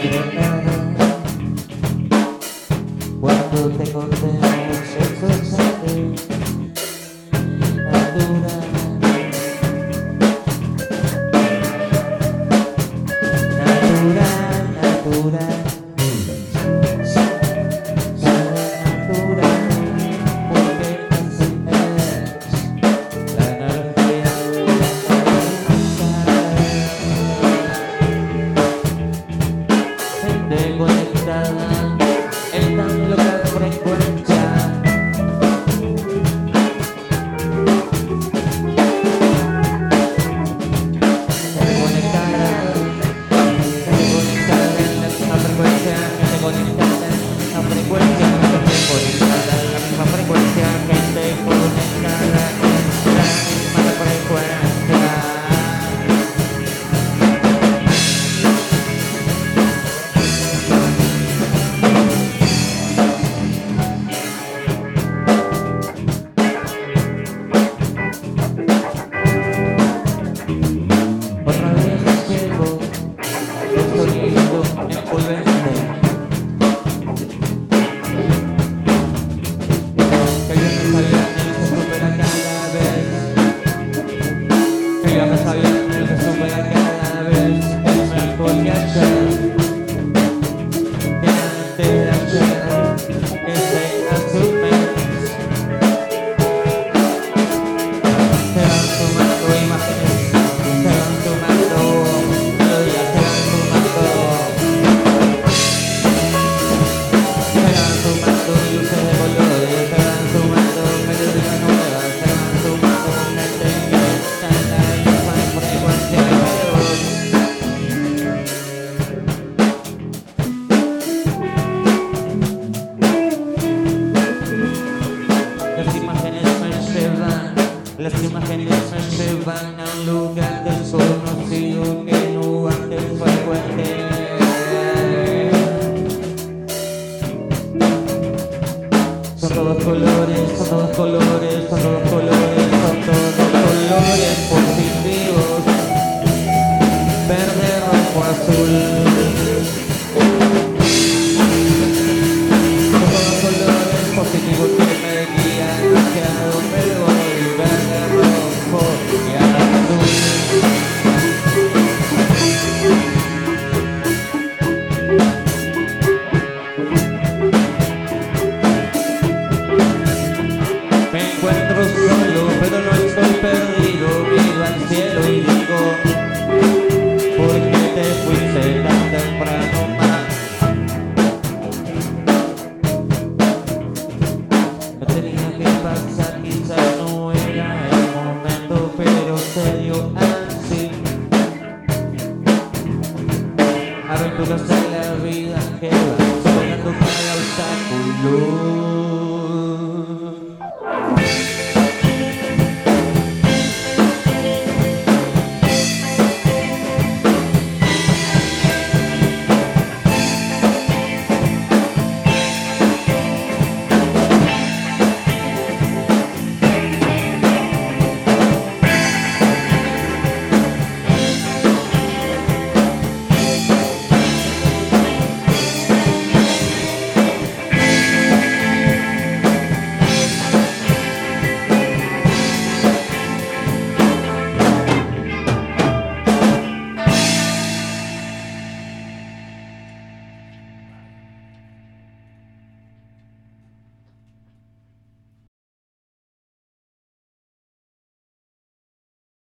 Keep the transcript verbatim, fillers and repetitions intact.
Cuando te contemos eso sale natural, natural, natural, sale natural, porque así es la energía de la gente conectada. El tan loca frecuencia se conectará, se conectará en la misma frecuencia, se conectará en la misma frecuencia, se conectará en la misma frecuencia, gente conectada en la misma frecuencia. Otra vez llego, el sonido envolvente, que ya me sabía él se supera cada vez, que ya me sabía él se supera cada vez, es mejor que ayer, que antes de ayer, que se asume. Se van sumando imágenes, se van sumando melodías, se van sumando, se van sumando luces de colores, se van sumando melodías nuevas, se van sumando gente que está en la misma frecuencia que vos. Las imágenes me llevan, las imágenes me llevan a un lugar desconocido que no antes frecuente. Son todos colores, son todos colores, son todos colores, son todos colores positivos. Verde, rojo, azul. Son todos colores positivos que me guían hacia donde voy. Verde, rojo y azul. Me encuentro solo, pero no estoy perdido. Miro al cielo y digo, ¿por qué te fuiste tan temprano más? No tenía que pasar, quizás no era el momento, pero se dio así. Aventuras en la vida que van superando cada obstáculo.